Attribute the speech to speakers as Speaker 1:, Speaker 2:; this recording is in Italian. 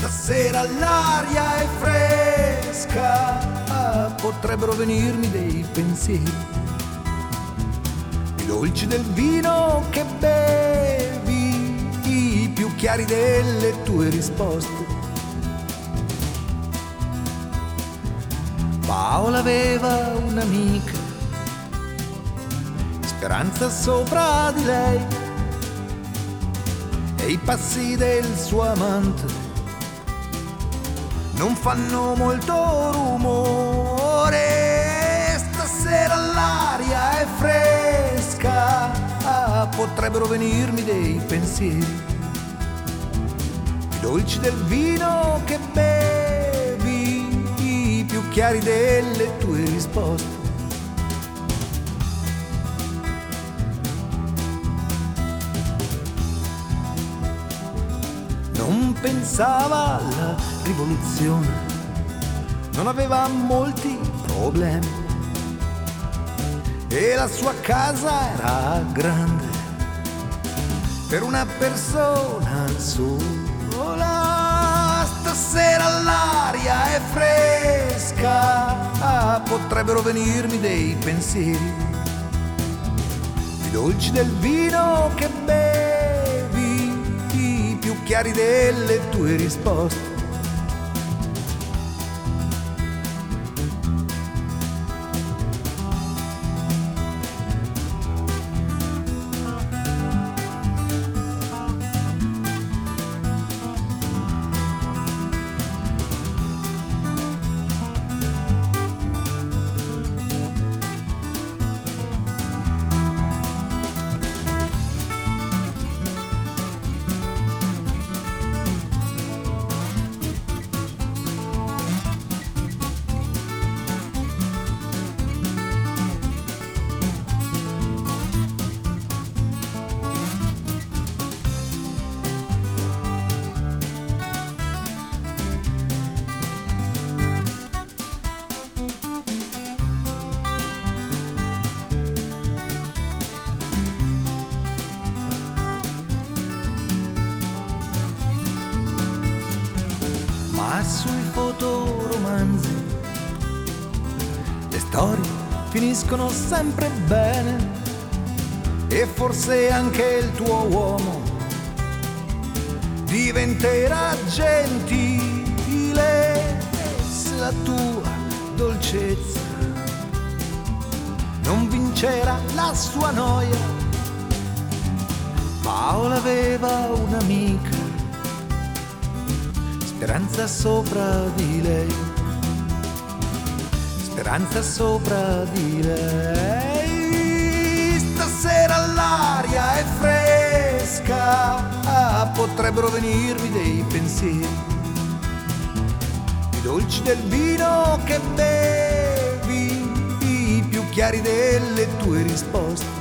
Speaker 1: Stasera l'aria è fresca, potrebbero venirmi dei pensieri, i dolci del vino che bevi, i più chiari delle tue risposte. Paola aveva un'amica, Speranza sopra di lei, e i passi del suo amante non fanno molto rumore. Stasera l'aria è fresca, potrebbero venirmi dei pensieri, i dolci del vino che bevi, i più chiari delle tue risposte. Non pensava alla rivoluzione, non aveva molti problemi e la sua casa era grande per una persona sola. Stasera l'aria è fresca, potrebbero venirmi dei pensieri, i dolci del vino che bevi, i più chiari delle tue risposte. Ma sui fotoromanzi le storie finiscono sempre bene, e forse anche il tuo uomo diventerà gentile se la tua dolcezza non vincerà la sua noia. Paola aveva un'amica, Speranza sopra di lei, Speranza sopra di lei. Stasera l'aria è fresca, potrebbero venirmi dei pensieri, i dolci del vino che bevi, i più chiari delle tue risposte.